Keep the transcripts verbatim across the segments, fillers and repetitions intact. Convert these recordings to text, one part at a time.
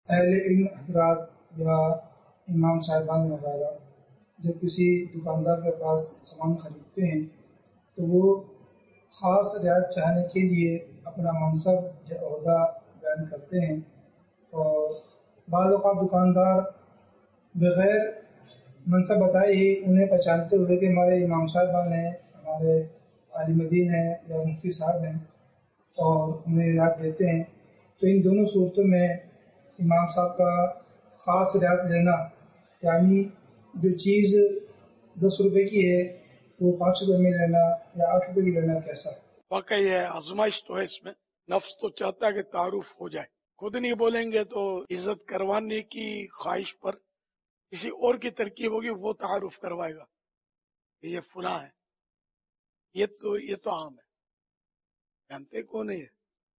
اہل علم حضرات یا امام صاحبان وغیرہ جب کسی دکاندار کے پاس سامان خریدتے ہیں تو وہ خاص رعایت چاہنے کے لیے اپنا منصب یا عہدہ بیان کرتے ہیں، اور بعض اوقات دکاندار بغیر منصب بتائے ہی انہیں پہچانتے ہوئے کہ ہمارے امام صاحبان ہیں، ہمارے عالم دین ہیں یا مفتی صاحب ہیں، اور انہیں رعایت دیتے ہیں۔ تو ان دونوں صورتوں میں امام صاحب کا خاص رعایت لینا، یعنی جو چیز دس روپے کی ہے وہ پانچ روپے میں لینا یا آٹھ روپے کی لینا، کیسا؟ واقعی ہے، آزمائش تو ہے اس میں۔ نفس تو چاہتا ہے کہ تعارف ہو جائے، خود نہیں بولیں گے تو عزت کروانے کی خواہش پر کسی اور کی ترکیب ہوگی، وہ تعارف کروائے گا کہ یہ فلاں ہے۔ یہ تو یہ تو عام ہے، جانتے کون ہے یہ؟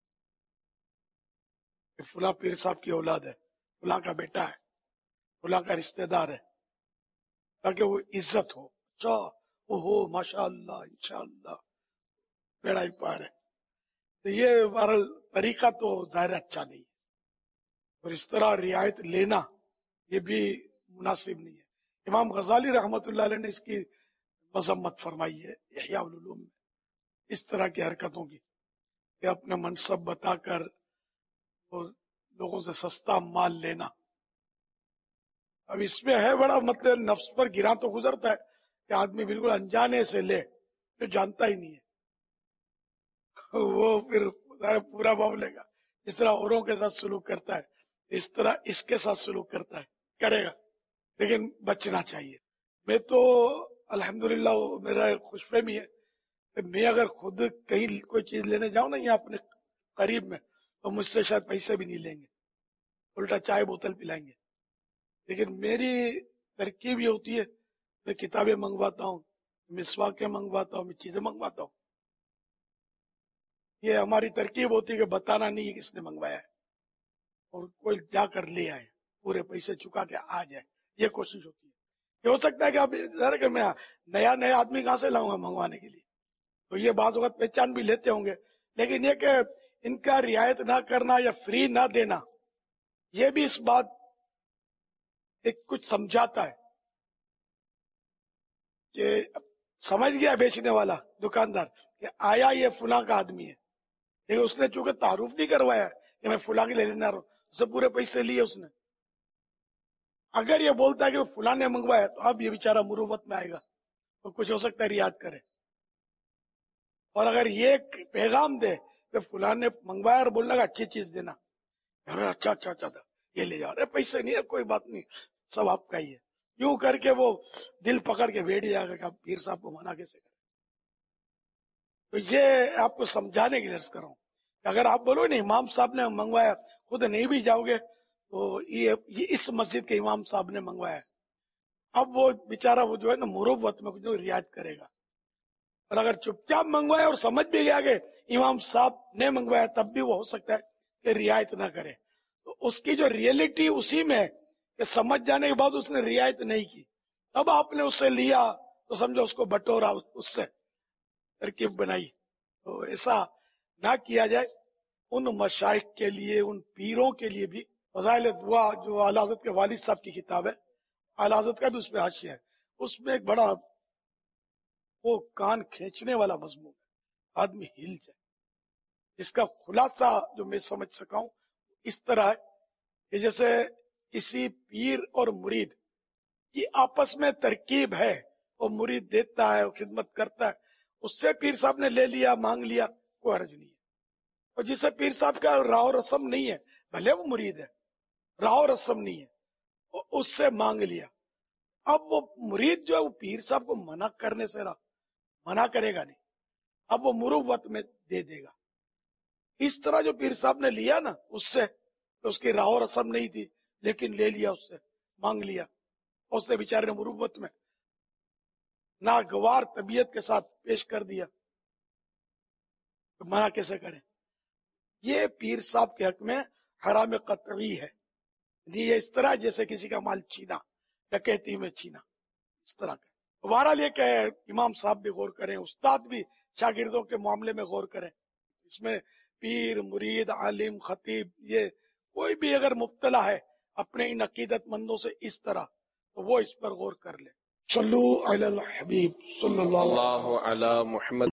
کہ فلاں پیر صاحب کی اولاد ہے، فلاں کا بیٹا ہے، فلاں کا رشتہ دار ہے، تاکہ وہ عزت ہو۔ اچھا وہ ہو، ماشاء اللہ، انشاءاللہ بیڑا ہی پار ہے۔ تو یہ بہرحال طریقہ تو ظاہر اچھا نہیں ہے، اور اس طرح رعایت لینا یہ بھی مناسب نہیں ہے۔ امام غزالی رحمۃ اللہ علیہ نے اس کی مذمت فرمائی ہے احیاء العلوم میں، اس طرح کی حرکتوں کی، کہ اپنا منصب بتا کر وہ لوگوں سے سستا مال لینا۔ اب اس میں ہے بڑا مطلب نفس پر گرا تو گزرتا ہے کہ آدمی بالکل انجانے سے لے جو جانتا ہی نہیں ہے، وہ پھر پورا باب لے گا۔ اس طرح اوروں کے ساتھ سلوک کرتا ہے، اس طرح اس کے ساتھ سلوک کرتا ہے، کرے گا، لیکن بچنا چاہیے۔ میں تو الحمدللہ میرا خوش فہمی ہے کہ میں اگر خود کہیں کوئی چیز لینے جاؤں نا، یہاں اپنے قریب میں، تو مجھ سے شاید پیسے بھی نہیں لیں گے، الٹا چائے بوتل پلائیں گے۔ لیکن میری ترکیب یہ ہوتی ہے، میں کتابیں منگواتا ہوں، مسواکیں منگواتا ہوں، میں چیزیں منگواتا ہوں۔ یہ ہماری ترکیب ہوتی ہے کہ بتانا نہیں ہے کس نے منگوایا ہے، اور کوئی جا کر لے آئے، پورے پیسے چکا کے آ جائے، یہ کوشش ہوتی ہے۔ یہ ہو سکتا ہے کہ آپ کہ میں نیا نیا آدمی کہاں سے لاؤں گا منگوانے کے لیے، تو یہ بعض اوقات پہچان بھی لیتے ہوں گے، لیکن یہ کہ ان کا رعایت نہ کرنا یا فری نہ دینا، یہ بھی اس بات ایک کچھ سمجھاتا ہے کہ سمجھ گیا بیچنے والا دکاندار کہ آیا یہ فلاں کا آدمی ہے، لیکن اس نے چونکہ تعارف نہیں کروایا کہ میں فلاں کی لے لینا رہا ہوں، اس سے پورے پیسے لیے اس نے۔ اگر یہ بولتا ہے کہ وہ فلاں نے منگوایا تو اب یہ بیچارہ مروت میں آئے گا، تو کچھ ہو سکتا ہے رعایت کرے۔ اور اگر یہ پیغام دے کہ فلاں نے منگوایا اور بولنا کہ اچھی چیز دینا، اچھا اچھا اچھا تھا یہ لے جاؤ، ارے پیسے نہیں ہے کوئی بات نہیں، سب آپ کا ہی ہے، یوں کر کے وہ دل پکڑ کے بیٹھ جائے گا کہ اب پیر صاحب کو منع کیسے کرے۔ تو یہ آپ کو سمجھانے کی درس کر رہا ہوں کہ اگر آپ بولو نا امام صاحب نے منگوایا، خود نہیں بھی جاؤ گے تو یہ اس مسجد کے امام صاحب نے منگوایا، اب وہ بیچارہ وہ جو ہے نا مروت میں جو رعایت کرے گا۔ اور اگر چپ چاپ منگوائے اور سمجھ بھی گیا کہ امام صاحب نے منگوایا، تب بھی وہ ہو سکتا ہے کہ رعایت نہ کرے، تو اس کی جو ریئلٹی اسی میں ہے کہ سمجھ جانے کے بعد اس نے رعایت نہیں کی، اب آپ نے اس سے لیا تو سمجھو اس کو بٹورا، اس سے ترکیب بنائی، تو ایسا نہ کیا جائے۔ ان مشائخ کے لیے، ان پیروں کے لیے بھی فضائل دعا جو اعلی حضرت کے والد صاحب کی کتاب ہے، اعلی حضرت کا بھی اس پہ حاشیہ ہے، اس میں ایک بڑا وہ کان کھینچنے والا مضمون ہے، آدمی ہل جائے۔ اس کا خلاصہ جو میں سمجھ سکا ہوں اس طرح ہے کہ جیسے کسی پیر اور مرید کی آپس میں ترکیب ہے، وہ مرید دیتا ہے، وہ خدمت کرتا ہے، اس سے پیر صاحب نے لے لیا، مانگ لیا، کوئی حرج نہیں ہے۔ اور جسے پیر صاحب کا راہ و رسم نہیں ہے، بھلے وہ مرید ہے، راہ و رسم نہیں ہے، اس سے مانگ لیا، اب وہ مرید جو ہے وہ پیر صاحب کو منع کرنے سے رہا، منع کرے گا نہیں، اب وہ مروت میں دے دے گا۔ اس طرح جو پیر صاحب نے لیا نا اس سے، تو اس کی راہ و رسم نہیں تھی لیکن لے لیا، اس سے مانگ لیا، اس سے بیچارے نے مروت میں ناگوار طبیعت کے ساتھ پیش کر دیا، تو منع کیسے کریں؟ یہ پیر صاحب کے حق میں حرام قطعی ہے جی، یہ اس طرح جیسے کسی کا مال چھینا، ڈکیتی میں چھینا، اس طرح کا۔ بہرحال یہ کہ امام صاحب بھی غور کریں، استاد بھی شاگردوں کے معاملے میں غور کریں، اس میں پیر، مرید، عالم، خطیب، یہ کوئی بھی اگر مبتلا ہے اپنے ان عقیدت مندوں سے اس طرح، تو وہ اس پر غور کر لے۔ صلو علی الحبیب صلی اللہ علیہ وسلم۔ اللہ علی محمد